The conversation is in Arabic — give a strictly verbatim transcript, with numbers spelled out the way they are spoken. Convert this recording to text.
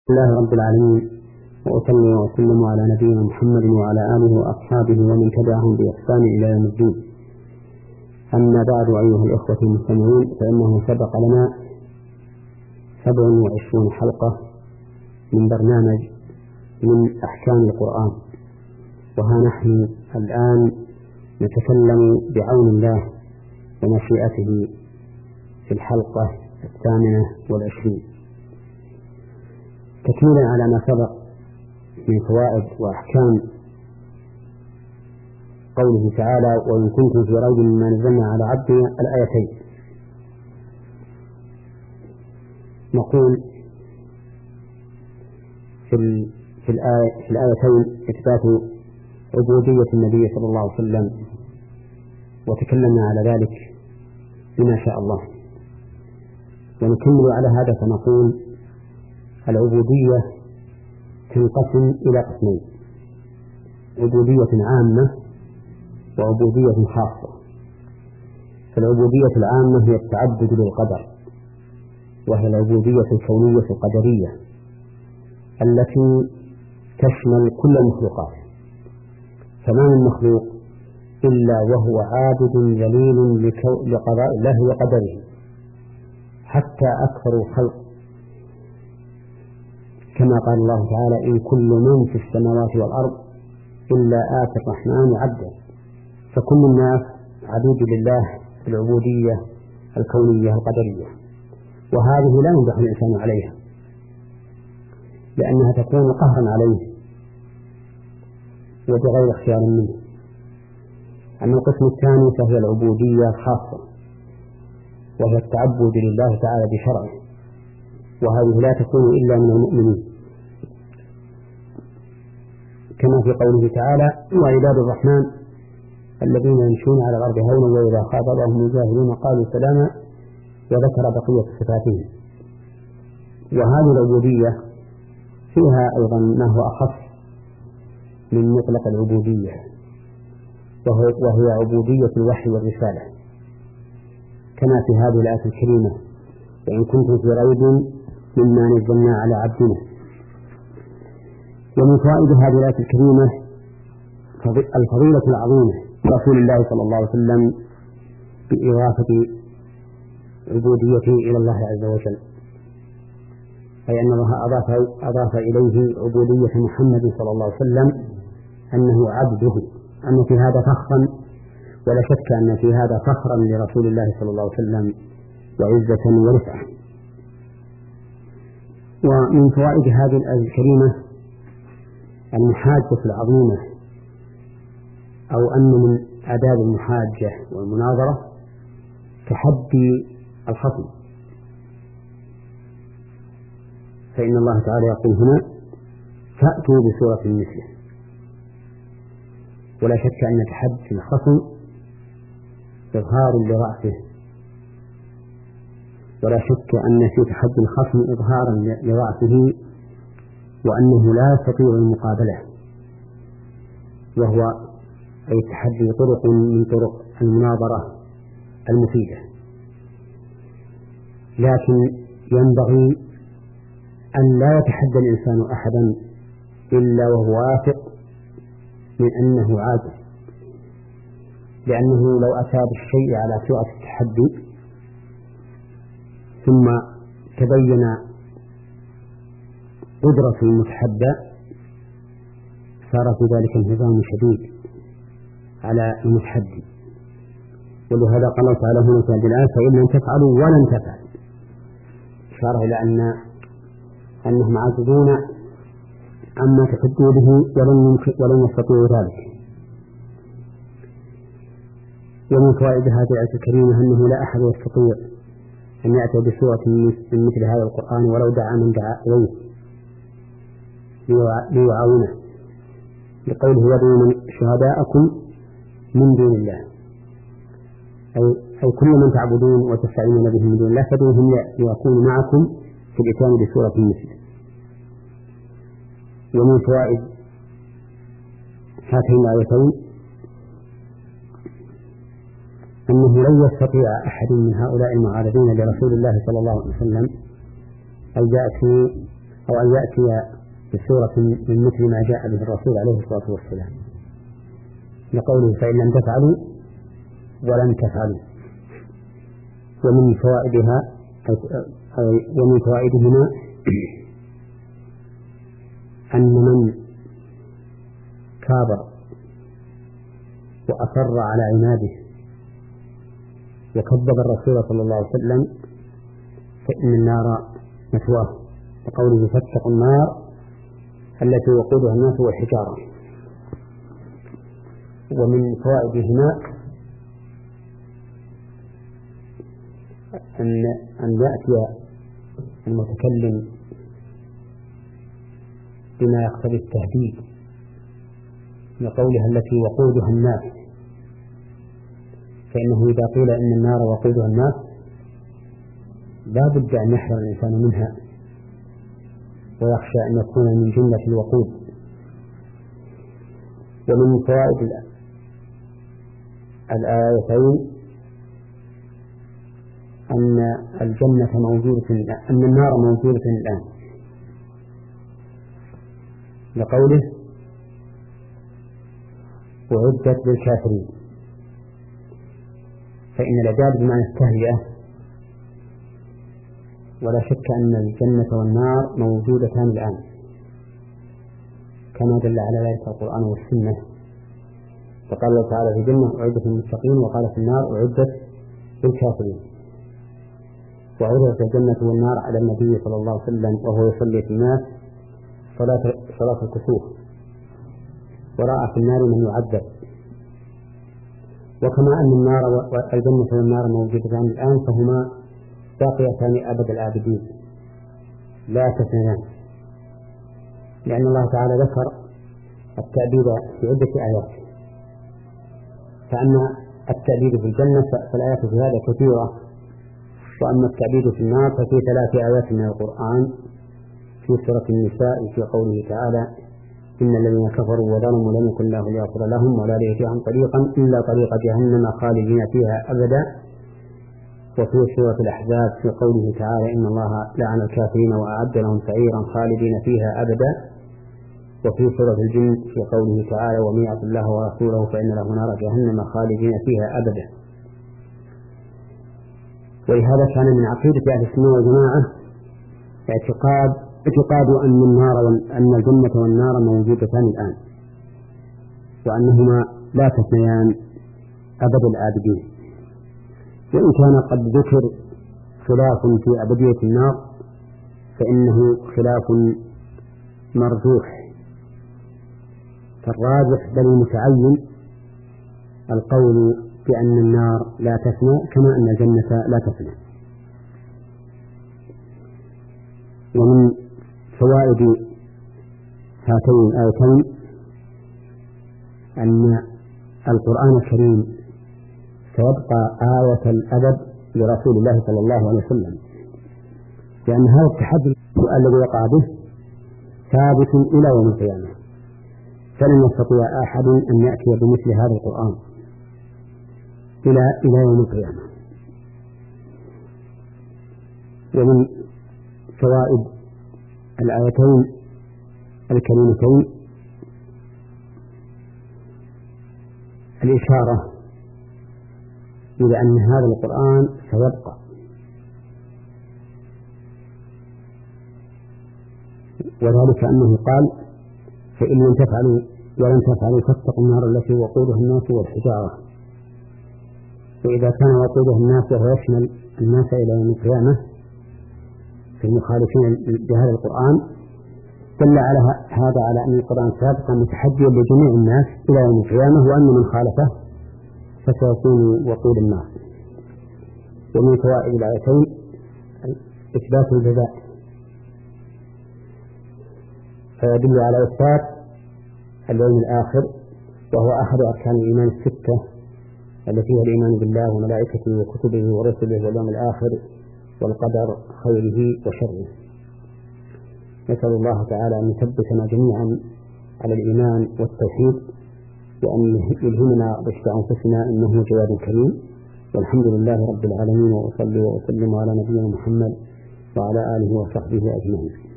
الله رب العالمين، وأصلي وأسلم على نبينا محمد وعلى آله وأصحابه ومن تبعهم بإحسان إلى يوم الدين. أما بعد، أيها الإخوة المستمعون، فإنه سبق لنا سبع وعشرون حلقة من برنامج من أحكام القرآن، وها نحن الآن نتكلم بعون الله ومشيئته في الحلقة الثامنة والعشرين، تكميلا على ما سبق من فوائد وأحكام قوله تعالى: وإن كنتم في ريب مما نزلنا على عبدنا الآيتين. نقول في, في, الآية في الآيتين إثبات عبودية النبي صلى الله عليه وسلم، وتكلمنا على ذلك بما شاء الله، ونكمل على هذا فنقول: العبودية تنقسم إلى قسمين: عبودية عامة وعبودية خاصة. فالعبودية العامة هي التعبد للقدر، وهي العبودية الكونية القدرية التي تشمل كل المخلوقات، فما من مخلوق إلا وهو عابد ذليل لقضاء الله وقدره، حتى أكثر الخلق، كما قال الله تعالى: إن كل من في السماوات والأرض إلا آتي الرحمن عبدا. فكل الناس عبيد لله بالعبودية الكونية القدرية، وهذه لا ينبغي الإنسان عليها، لأنها تكون قهرا عليه وبغير اختيار منه. أما القسم الثاني فهي العبودية الخاصة، وهي التعبد لله تعالى بشرعه، وهذه لا تكون إلا من المؤمنين، كما في قوله تعالى: وعباد الرحمن الذين يمشون على الأرض هونا وإذا خاطبهم الجاهلون قالوا سلاما، وذكر بقية صفاتهم. وهذه العبودية فيها أيضا ما هو أخص من مطلق العبودية، وهي عبودية الوحي والرسالة، كما في هذه الآية الكريمة: وإن كنتم في ريب مما نزلنا على عبدنا. ومن فوائد هذه الآية الكريمة الفضيلة العظيمة رسول الله صلى الله عليه وسلم بإضافة عبوديته إلى الله عز وجل، أي أن الله أضاف, أضاف إليه عبودية محمد صلى الله عليه وسلم أنه عبده، أن في هذا فخرا، ولا شك أن في هذا فخرا لرسول الله صلى الله عليه وسلم وعزة ورفعة. ومن فوائد هذه الآية الكريمة المحاجة العظيمة، أو أن من آداب المحاجة والمناظرة تحدي الخصم، فإن الله تعالى يقول هنا: فأتوا بسورة مثله. ولا شك أن تحدي الخصم إظهار لرأسه، ولا شك أن في تحدي الخصم إظهارا لرأسه، وأنه لا يستطيع المقابلة، وهو أي التحدي طرق من طرق المناظرة المفيدة. لكن ينبغي أن لا يتحدى الإنسان أحدا إلا وهو واثق من أنه عاجز، لأنه لو أتى بالشيء على سرعة التحدي ثم تبين قدرة المتحدى صار في ذلك انهزام شديد على المتحدي. ولهذا قال الله تعالى هنا في هذه الآية: فإن لم تفعلوا ولن تفعلوا، إشارة إلى أن أنهم عاجزون عما تحدوا به ولن ولن يستطيعوا ذلك. ومن فوائد هذه الآية الكريمة أنه لا أحد يستطيع أن يأتي بسورة من مثل هذا القرآن ولو دعا من دعا إليه ليعاونه، لقوله: وادعوا شهداءكم من دون الله، أي, أي كل من تعبدون وتستعينون به من دون الله فادعوهم ليكونوا معكم في الإتيان بسورة مثله. ومن فوائد هاتين الآيتين أنه لن يستطيع أحد من هؤلاء المعارضين لرسول الله صلى الله عليه وسلم أن يأتي أو أن يأتي بسورة من مثل ما جاء به الرسول عليه الصلاة والسلام، لقوله فإن لم تفعلوا ولن تفعلوا. ومن فوائدها ومن فوائدهما أن من كابر وأصر على عناده وكذب الرسول صلى الله عليه وسلم فإن النار مثواه، وقوله فاتقوا النار التي وقودها الناس والحجارة. ومن فوائدهما أن أن يأتي المتكلم بما يقتضي التهديد لقولها التي وقودها الناس، فإنه إذا قيل إن النار وقودها الناس لا بد أن يحذر الإنسان منها ويخشى أن يكون من جملة الوقود. ومن فوائد الآيتين أن الجنة موجودة أن النار موجودة الآن، لقوله أعدت للكافرين، فإن العذاب بمعنى التهيئة، ولا شك أن الجنة والنار موجودتان الآن كما دل على ذلك القرآن والسنة. فقال الله تعالى في الجنة أعدت للمتقين، وقال في النار أعدت للكافرين. وعرضت الجنة والنار على النبي صلى الله عليه وسلم وهو يصلي في الناس صلاة صلاة الكسوف، ورأى في النار من يعذب. وكما أن النار والجنة والنار موجودتان الآن فهما باقيتان أبد الآبدين لا تثنيان، لأن الله تعالى ذكر التأبيد في عدة آيات. فأما التأبيد في الجنة فالآيات في هذا كثيرة، وأما التأبيد في النار ففي ثلاث آيات من القرآن في سورة النساء في قوله تعالى إن الذين كفروا وظلموا لم يكن الله ليغفر لهم ولا ليهديهم طريقا إلا طريق جهنم خالدين فيها أبدا. وفي سورة الأحزاب في قوله تعالى إن الله لعن الكافرين وأعد لهم سعيرا خالدين فيها أبدا. وفي سورة الجن في قوله تعالى ومن يعص الله ورسوله فإن له نار جهنم خالدين فيها أبدا. ولهذا كان من عقيدة أهل السنة والجماعة اعتقاد اعتقاد أن النار وأن الجنة والنار موجودتان الآن، وأنهما لا تثنيان أبد الآبدين. وإن كان قد ذكر خلاف في أبدية النار فإنه خلاف مرجوح، فالراجح بل المتعين القول بأن النار لا تفنى كما أن الجنة لا تفنى. ومن فوائد هاتين الآيتين أن القرآن الكريم سيبقى آية الأدب لرسول الله صلى الله عليه وسلم، لأن هذا التحدي الذي وقع به ثابت إلى يوم القيامة، فلن يستطيع أحد أن يأتي بمثل هذا القرآن إلى إلى يوم القيامة. ومن فوائد الآيتين الكريمتين الإشارة إلى أن هذا القرآن سيبقى، وذلك أنه قال فإن لم تفعلوا ولن تفعلوا فاتقوا النار التي وقودها الناس والحجارة. وإذا كان وقودها الناس وهو يشمل الناس إلى يوم القيامة في المخالفين بهذا القرآن دل على هذا على أن القرآن سيبقى متحديا لجميع الناس إلى يوم القيامة، وأن من خالفه فسيكون وقود النار. ومن فوائد الآيتين إثبات الجزاء، فيدل على إثبات اليوم الآخر، وهو أحد أركان الإيمان الستة التي هي الإيمان بالله وملائكته وكتبه ورسله واليوم الآخر والقدر خيره وشره. نسأل الله تعالى أن يثبتنا جميعا على الإيمان والتوحيد، وأن يلهمنا رشد أنفسنا إنه جواد كريم. والحمد لله رب العالمين، وأصلي وأسلم على نبينا محمد وعلى آله وصحبه أجمعين.